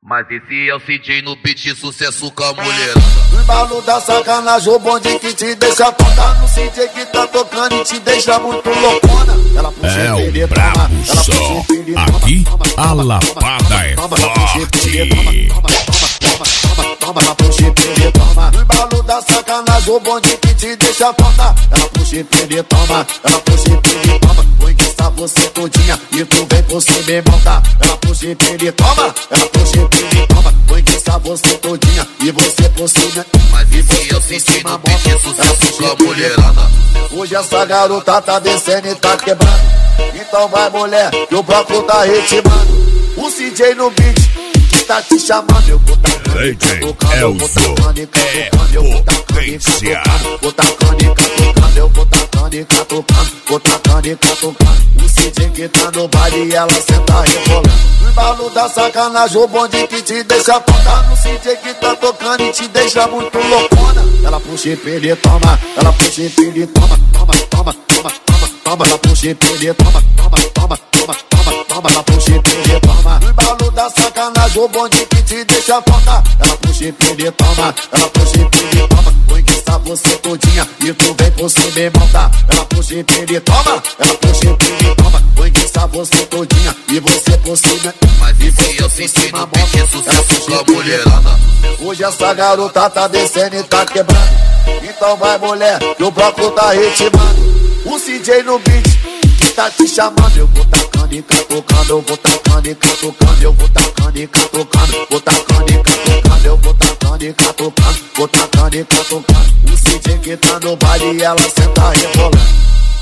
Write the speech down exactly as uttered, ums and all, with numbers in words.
Mas esse é o C J no beat, sucesso com a mulherada. No embalo da sacanagem, o bonde que te deixa tonta. No C J que tá tocando e te deixa muito loucona. Ela puxa é o brabo só. Aqui a lapada é forte. Toma, ela puxa e pede, toma. No embalo da sacanagem, o bonde que te deixa tonta. Ela puxa e pede, toma. Ela puxa e pede, toma. Vou enguiçar você todinha e tu vem por cima e monta. Ela puxa e pede, toma. Ela puxa e pede, toma. Vou enguiçar você todinha e você por cima. Mas esse é o C J no beat, sucesso com a mulherada. Hoje essa garota tá descendo e tá quebrando. Então vai, mulher, que o bloco tá ritmando. O C J no beat que tá te chamando. Eu vou tacando e catucando, eu vou tacando e catucando, eu vou tacando e catucando, vou tacando e catucando, eu vou tacando e catucando, vou tacando e catucando. O C J que tá no baile e ela senta rebolando. No embalo da sacanagem, o bonde que te deixa tonta. No C J que tá tocando e te deixa muito loucona. Ela puxa e pede, toma. Ela puxa e pede, toma, toma, toma, toma, toma, toma. Ela puxa e pede, toma, toma, toma, toma, toma, toma. Ela puxa e pede, toma. No embalo da sacanagem, o bonde que te deixa tonta. Ela puxa e pede, toma. Ela puxa e pede, toma. Vou enguiçar você todinha e tu vem por cima e monta. Ela puxa e pede, toma. Ela puxa e pede, toma. Vou enguiçar você todinha e você por cima. Mas esse é o C J no beat, sucesso com a mulherada. Hoje essa garota tá descendo e tá quebrando. Então vai, mulher, que o bloco tá ritmando. O C J no beat que tá te chamando. Eu vou tacando e catucando, eu vou tacando e catucando, eu vou tacando e catucando, vou tacando e catucando, eu vou tacando e catucando, vou tacando e catucando. O C J que tá no baile e ela senta rebolando.